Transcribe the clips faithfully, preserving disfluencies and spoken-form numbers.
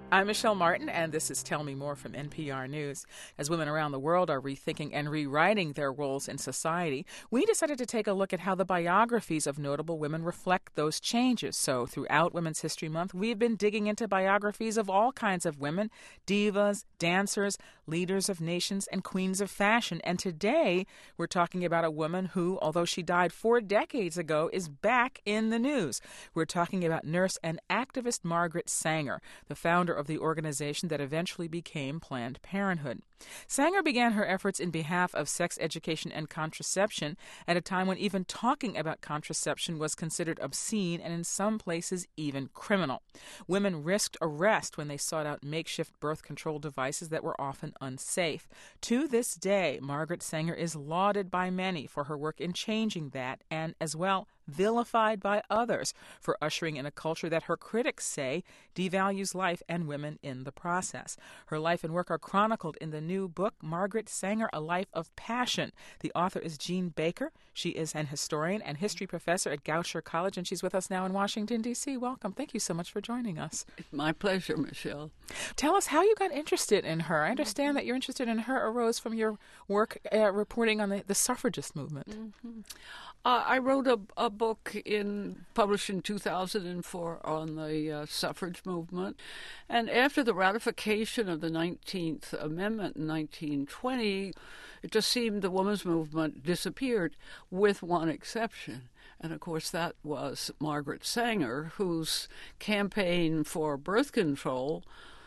I'm Michelle Martin, and this is Tell Me More from N P R News. As women around the world are rethinking and rewriting their roles in society, we decided to take a look at how the biographies of notable women reflect those changes. So throughout Women's History Month, we've been digging into biographies of all kinds of women, divas, dancers, leaders of nations, and queens of fashion. And today, we're talking about a woman who, although she died four decades ago, is back in the news. We're talking about nurse and activist Margaret Sanger, the founder of the organization that eventually became Planned Parenthood. Sanger began her efforts in behalf of sex education and contraception at a time when even talking about contraception was considered obscene and in some places even criminal. Women risked arrest when they sought out makeshift birth control devices that were often unsafe. To this day, Margaret Sanger is lauded by many for her work in changing that, and as well vilified by others for ushering in a culture that her critics say devalues life and women in the process. Her life and work are chronicled in the new book, Margaret Sanger, A Life of Passion. The author is Jean Baker. She is an historian and history professor at Goucher College, and she's with us now in Washington, D C Welcome. Thank you so much for joining us. My pleasure, Michelle. Tell us how you got interested in her. I understand that you're interested in her arose from your work uh, reporting on the, the suffragist movement. Mm-hmm. Uh, I wrote a, a book in published in two thousand four on the uh, suffrage movement, and after the ratification of the nineteenth Amendment in nineteen twenty, it just seemed the women's movement disappeared, with one exception. And, of course, that was Margaret Sanger, whose campaign for birth control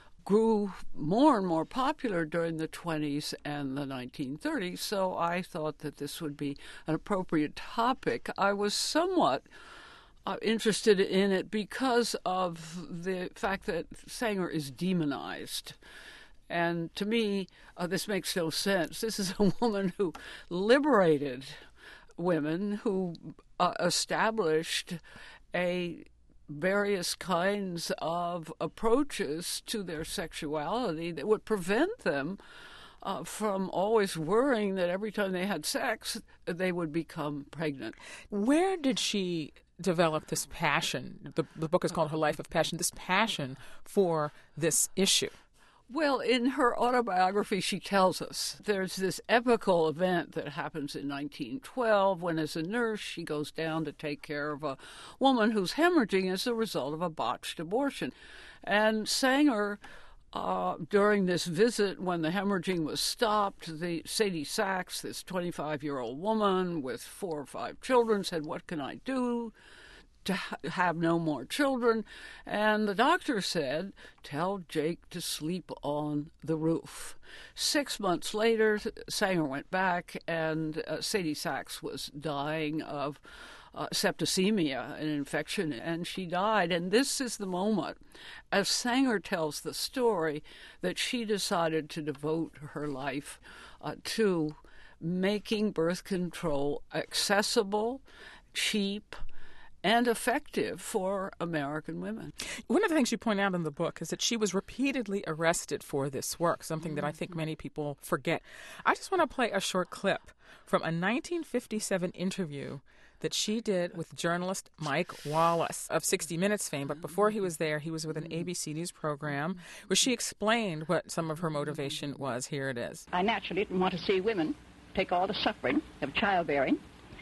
grew more and more popular during the twenties and the nineteen thirties, so I thought that this would be an appropriate topic. I was somewhat uh, interested in it because of the fact that Sanger is demonized. And to me, uh, this makes no sense. This is a woman who liberated women, who uh, established a various kinds of approaches to their sexuality that would prevent them uh, from always worrying that every time they had sex, they would become pregnant. Where did she develop this passion? The, the book is called Her Life of Passion, this passion for this issue. Well, in her autobiography, she tells us there's this epical event that happens in nineteen twelve when, as a nurse, she goes down to take care of a woman who's hemorrhaging as a result of a botched abortion. And Sanger, uh, during this visit, when the hemorrhaging was stopped, the Sadie Sachs, this twenty-five-year-old woman with four or five children, said, "What can I do to have no more children?" And the doctor said, "Tell Jake to sleep on the roof." Six months later, Sanger went back, and uh, Sadie Sachs was dying of uh, septicemia, an infection, and she died. And this is the moment, as Sanger tells the story, that she decided to devote her life uh, to making birth control accessible, cheap, and effective for American women. One of the things you point out in the book is that she was repeatedly arrested for this work, something that I think many people forget. I just want to play a short clip from a nineteen fifty-seven interview that she did with journalist Mike Wallace of sixty minutes fame. But before he was there, he was with an A B C News program where she explained what some of her motivation was. Here it is. I naturally didn't want to see women take all the suffering of childbearing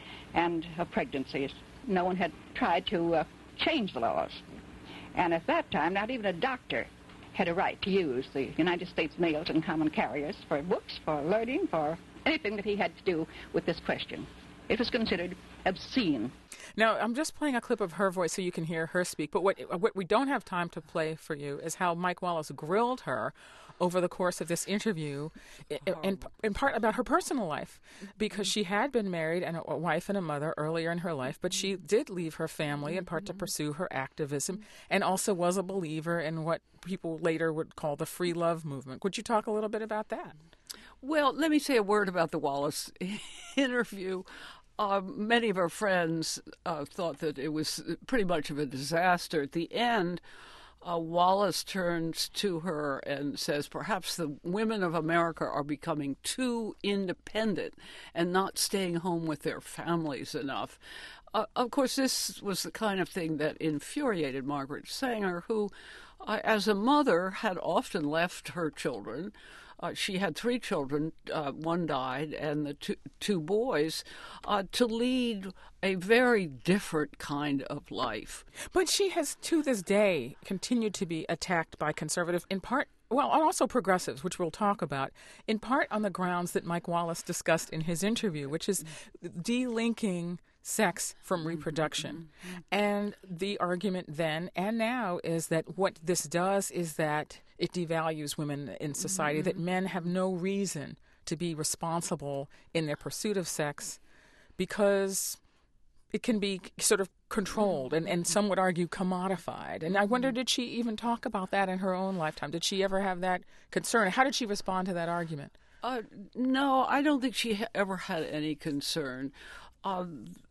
and of pregnancies. No one had tried to uh, change the laws. And at that time, not even a doctor had a right to use the United States mails and common carriers for books, for learning, for anything that he had to do with this question. It was considered obscene. Now, I'm just playing a clip of her voice so you can hear her speak, but what what we don't have time to play for you is how Mike Wallace grilled her over the course of this interview, in, in, in part about her personal life, because she had been married and a, a wife and a mother earlier in her life, but she did leave her family in part to pursue her activism, and also was a believer in what people later would call the free love movement. Could you talk a little bit about that? Well, let me say a word about the Wallace interview. Uh, many of our friends uh, thought that it was pretty much of a disaster. At the end, uh, Wallace turns to her and says, perhaps the women of America are becoming too independent and not staying home with their families enough. Uh, of course, this was the kind of thing that infuriated Margaret Sanger, who, uh, as a mother, had often left her children. Uh, she had three children, uh, one died, and the two, two boys, uh, to lead a very different kind of life. But she has, to this day, continued to be attacked by conservatives, in part, well, and also progressives, which we'll talk about, in part on the grounds that Mike Wallace discussed in his interview, which is delinking sex from reproduction. Mm-hmm. And the argument then and now is that what this does is that it devalues women in society, mm-hmm. that men have no reason to be responsible in their pursuit of sex because it can be sort of controlled and, and some would argue commodified. And I wonder, did she even talk about that in her own lifetime? Did she ever have that concern? How did she respond to that argument? Uh, no, I don't think she ha- ever had any concern. Uh,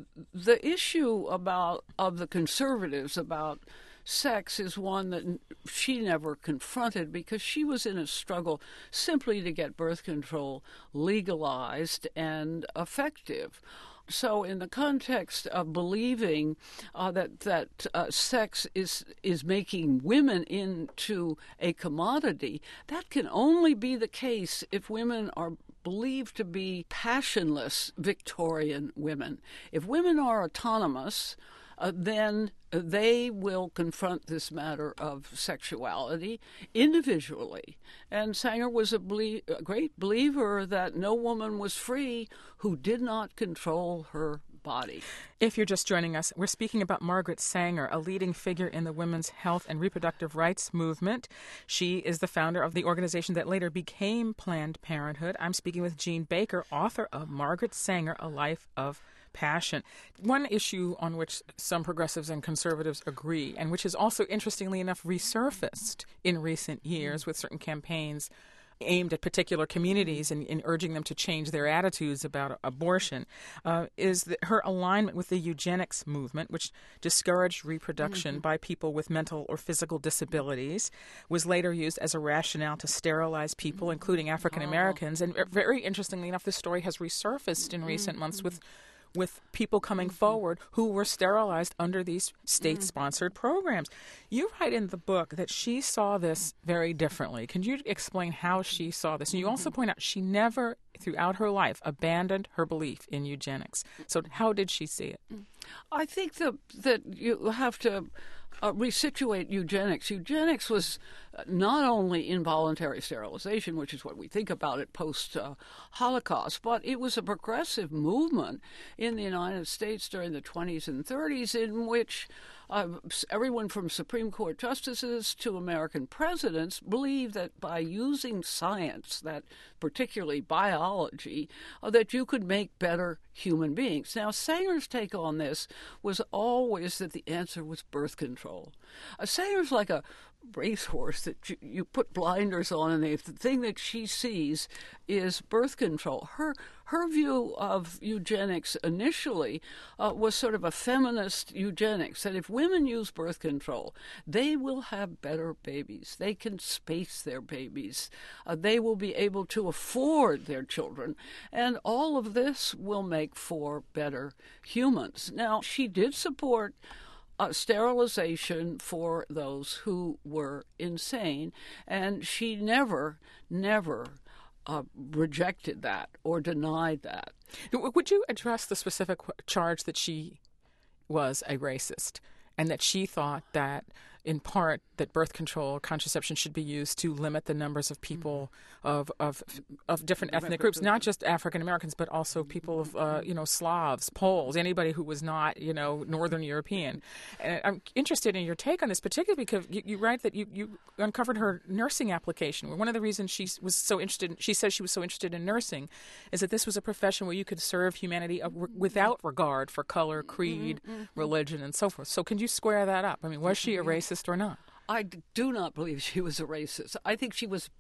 the issue about of the conservatives about sex is one that she never confronted because she was in a struggle simply to get birth control legalized and effective. So in the context of believing uh, that that uh, sex is is making women into a commodity, that can only be the case if women are believed to be passionless Victorian women. If women are autonomous, uh, then they will confront this matter of sexuality individually. And Sanger was a, belie- a great believer that no woman was free who did not control her body. If you're just joining us, we're speaking about Margaret Sanger, a leading figure in the women's health and reproductive rights movement. She is the founder of the organization that later became Planned Parenthood. I'm speaking with Jean Baker, author of Margaret Sanger, A Life of Passion. One issue on which some progressives and conservatives agree, and which has also, interestingly enough, resurfaced in recent years with certain campaigns aimed at particular communities and, and urging them to change their attitudes about abortion, uh, is that her alignment with the eugenics movement, which discouraged reproduction mm-hmm. by people with mental or physical disabilities, was later used as a rationale to sterilize people, including African Americans. Oh. And very interestingly enough, this story has resurfaced in recent mm-hmm. months with with people coming forward who were sterilized under these state-sponsored programs. You write in the book that she saw this very differently. Can you explain how she saw this? And you also point out she never, throughout her life, abandoned her belief in eugenics. So how did she see it? I think that, that you have to uh, resituate eugenics. Eugenics was not only involuntary sterilization, which is what we think about it post-Holocaust, uh, but it was a progressive movement in the United States during the twenties and thirties in which uh, everyone from Supreme Court justices to American presidents believed that by using science, that particularly biology, uh, that you could make better human beings. Now, Sanger's take on this was always that the answer was birth control. Uh, Sanger's like a racehorse that you, you put blinders on, and the thing that she sees is birth control. Her her view of eugenics initially uh, was sort of a feminist eugenics, that if women use birth control, they will have better babies. They can space their babies. Uh, they will be able to afford their children. And all of this will make for better humans. Now, she did support Uh, sterilization for those who were insane, and she never, never uh, rejected that or denied that. Would you address the specific charge that she was a racist and that she thought that, in part, that birth control, contraception should be used to limit the numbers of people of of, of different ethnic groups, not just African Americans, but also people of, uh, you know, Slavs, Poles, anybody who was not, you know, Northern European. And I'm interested in your take on this, particularly because you, you write that you, you uncovered her nursing application. One of the reasons she was so interested, in, she says she was so interested in nursing, is that this was a profession where you could serve humanity without regard for color, creed, religion, and so forth. So can you square that up? I mean, was she a racist or not? I do not believe she was a racist. I think she was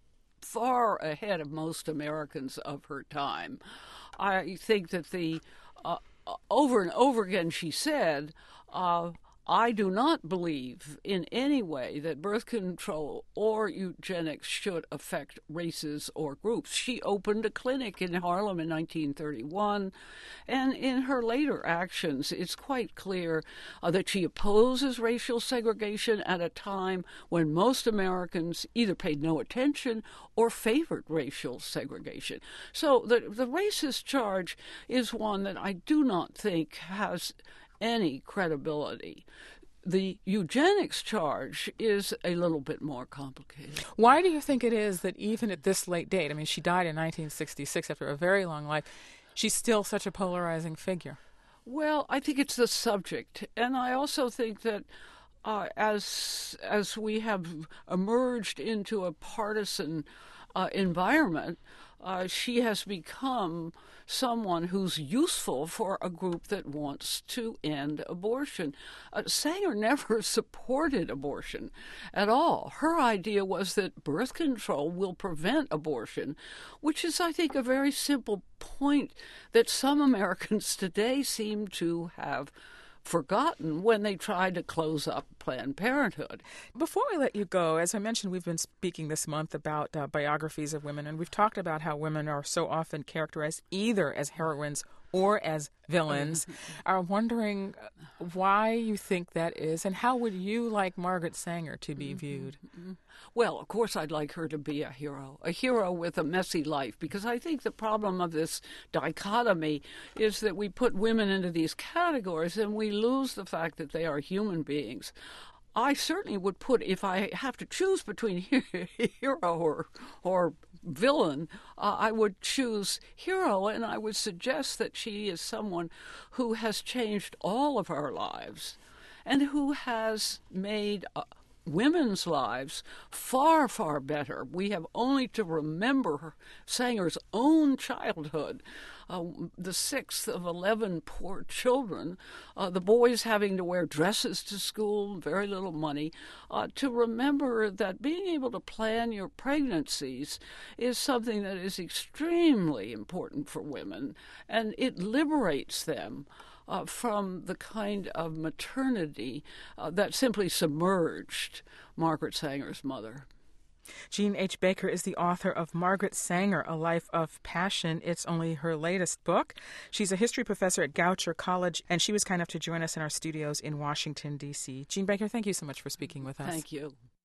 far ahead of most Americans of her time. I think that the uh, over and over again she said, uh, I do not believe in any way that birth control or eugenics should affect races or groups. She opened a clinic in Harlem in nineteen thirty-one, and in her later actions, it's quite clear uh, that she opposes racial segregation at a time when most Americans either paid no attention or favored racial segregation. So the, the racist charge is one that I do not think has any credibility. The eugenics charge is a little bit more complicated. Why do you think it is that even at this late date, I mean, she died in nineteen sixty-six after a very long life, she's still such a polarizing figure? Well, I think it's the subject. And I also think that uh, as as we have emerged into a partisan uh, environment, uh, she has become someone who's useful for a group that wants to end abortion. Uh, Sanger never supported abortion at all. Her idea was that birth control will prevent abortion, which is, I think, a very simple point that some Americans today seem to have forgotten when they tried to close up Planned Parenthood. Before we let you go, as I mentioned, we've been speaking this month about uh, biographies of women, and we've talked about how women are so often characterized either as heroines or as villains. I'm wondering why you think that is, and how would you like Margaret Sanger to be viewed? Well, of course I'd like her to be a hero, a hero with a messy life, because I think the problem of this dichotomy is that we put women into these categories and we lose the fact that they are human beings. I certainly would put, if I have to choose between hero or or villain, uh, I would choose hero, and I would suggest that she is someone who has changed all of our lives and who has made uh, women's lives far, far better. We have only to remember Sanger's own childhood, uh, the sixth of eleven poor children, uh, the boys having to wear dresses to school, very little money, uh, to remember that being able to plan your pregnancies is something that is extremely important for women, and it liberates them Uh, from the kind of maternity uh, that simply submerged Margaret Sanger's mother. Jean H. Baker is the author of Margaret Sanger, A Life of Passion. It's only her latest book. She's a history professor at Goucher College, and she was kind enough to join us in our studios in Washington, D C. Jean Baker, thank you so much for speaking with us. Thank you.